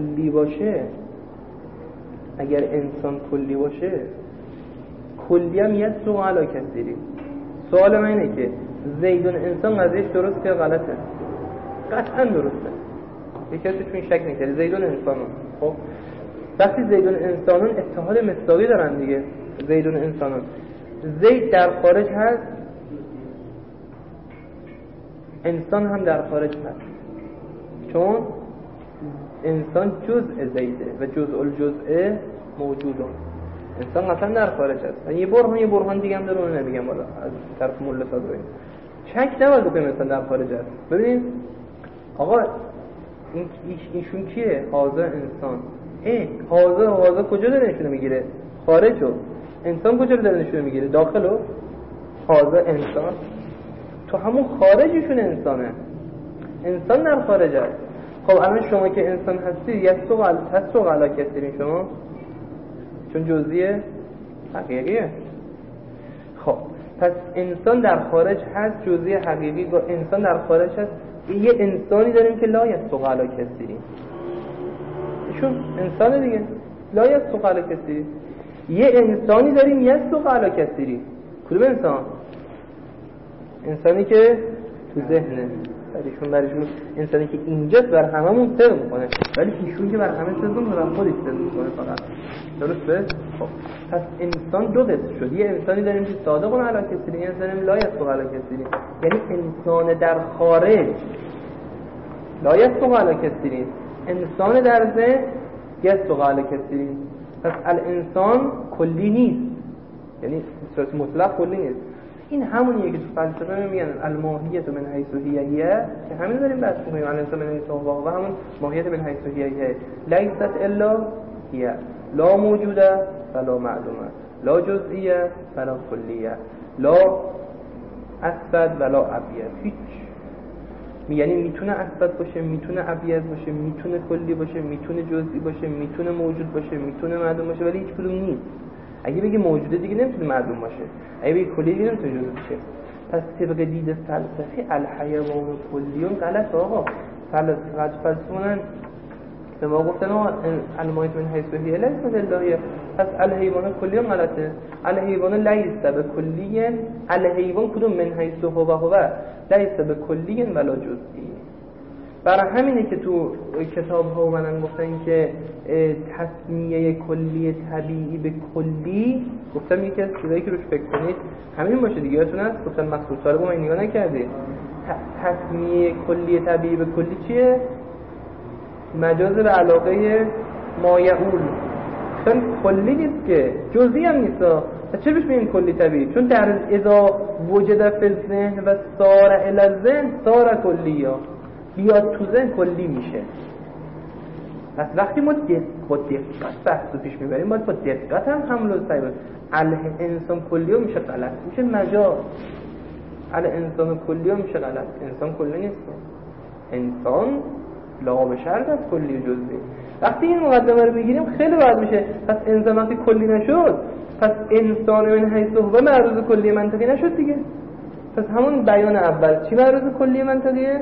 انسان کلی باشه کلی هم یه سوال علا کثیری. سوال من اینه که زیدون انسان قضیهش درسته یا غلطه؟ قطعا درسته. یکی از توی شک نکرده زیدون انسانون. خب وقتی زیدون انسانون اتحاد مصداقی دارن دیگه، زیدون انسانون زید در خارج هست، انسان هم در خارج هست، چون انسان جزء زیده و جزء الجزء موجوده. انسان مثلا در خارج هست. یه برهان دیگه هم داره، اون نمیگم بالا از طرف مله صادرین. شک نباید بکنیم انسان در خارج هست. ببینید آقا ایشون کیه؟ حاضر انسان. حاضر کجا داره نشونه میگیره؟ خارجو. انسان کجا داره نشونه میگیره؟ داخلو. حاضر انسان تو همون خارجشون انسانه. انسان در خارج هست. خب الان شما که انسان هستی یسوق علا کثیرین شما، چون جزئیه حقیقیه. خب پس انسان در خارج هست، جزئی حقیقی با انسان در خارج هست. یه انسانی داریم که لا یسوق علا کثیرین، ایشون انسان دیگه، لا یسوق علا کثیرین. یه انسانی داریم یسوق علا کثیرین. کدوم انسان؟ انسانی که تو ذهنه. برایشون انسانی که اینجاست بر هممون سر میکنه، ولی ایشون که بر همه سر میکنه و خودش سر میکنه فقط. درسته؟ خب پس انسان دو قسم شد. یه انسانی داریم که صادقون علی کثیرین، یه داریم لا یسوق علی کثیرین. یعنی انسان در خارج لا یسوق علی کثیرین، انسان در ذهن یسوق علی کثیرین. پس الانسان کلی نیست، یعنی صورت مطلق کلی نیست. این همونیه که تو فلسفه میگن الماهیت من حیث هی که همین داریم بحث می‌کنیم. الانسان من حیث هو و همون ماهیت من حیث هی لیست الا هی، لا موجوده ولا معلومه، لا جزئیه ولا کلیه، لا اسود ولا ابید. هیچ یعنی میتونه اسود باشه، میتونه ابید باشه، میتونه کلی باشه، میتونه جزئی باشه، میتونه موجود باشه، میتونه معلوم باشه، ولی هیچ کدوم نیست. اگه بگی موجوده دیگه نمیتونه معلوم باشه، اگه بگی کلی دیگه نمیتونه جزئی باشه. پس طبق دید فلسفی الحیوان کلیون غلط. آقا فلسفه‌مون به ما گفتن الماهیت من حیث هی لیست الا. پس الحیوان کلیون غلطه. الحیوان لیست به کلیه. الحیوان کدوم من حیث هو لیست به کلیه ولا جزئی. برای همینه که تو کتاب ها اومدن گفتن که تسمیه کلی طبیعی به کلی، گفتم یکی از چیزایی که روش فکر کنید همین باشه دیگه. یادتون هست گفتن مخصوصا رو با من نگاه نکردی. تسمیه کلی طبیعی به کلی چیه؟ مجاز به علاقه مایعول. چون کلی نیست که، جزئی هم نیست. چه بهش میگن کلی طبیعی؟ چون در اذا وجد فی الذهن و صار الی الذهن صار کلیه، بیاد تو ذهن کلی میشه. پس وقتی ما با دقت بحثو پیش میبریم، باید با دقت هم حمل و سعی کنیم. انسان کلیه میشه غلط، میشه مجاز. انسان کلیه میشه غلط، انسان کلی نیست. انسان لا به شرط از کلی و جزئی. وقتی این مقدمه رو بگیریم خیلی راحت میشه. پس انسان وقتی کلی نشد، پس انسان من حیث هو معروض کلی منطقی نشد دیگه. پس همون بیان اول چی معروض کلی منطقیه؟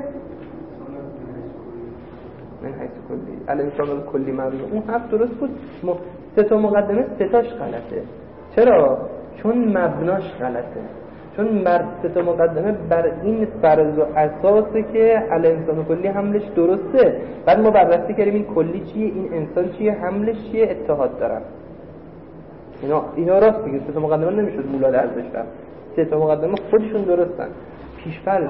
من حیث کلی. الانسان کلی معروض. اون حرف درست بود. سه تا مقدمه سه تاش غلطه. چرا؟ چون مبناش غلطه. چون سه تا مقدمه بر این فرض و اساسه که الانسان کلی حملش درسته. بعد ما بررسی کردیم این کلی چیه، این انسان چیه، حملش چیه، اتحاد دارن. اینا راست میگه. سه تا مقدمه نمیشد مولا ارزش رفت. سه تا مقدمه خودشون درستن. پیش‌فرض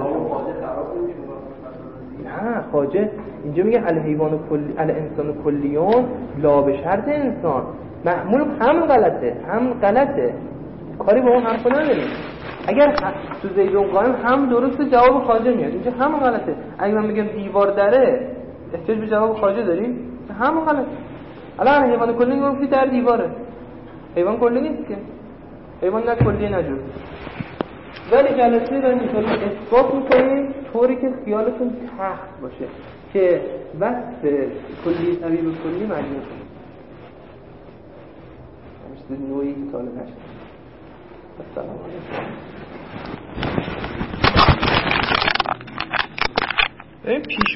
نه خواجه اینجا میگه الحیوان کلی الانسان کلیون لا به شرط انسان. محمول هم غلطه. کاری با اون حرفو نداریم. اگر تو زیدون قائم هم درسته جواب خواجه میاد. اینجا هم غلطه. اگه من بگم دیوار دره، احتیاج به جواب خواجه داریم؟ هم غلطه. الان حیوان کلی گفتی در دیواره. حیوان کلی نیست که. حیوان نه کلی نه جزئی. ولی جلسه رو اینطوری اثبات میکنیم طوری که خیالتون تخت باشه که وصف کلی طبیعی به کلی معنی کنیم. همچنین نوعی طالب نشد. السلام علیکم.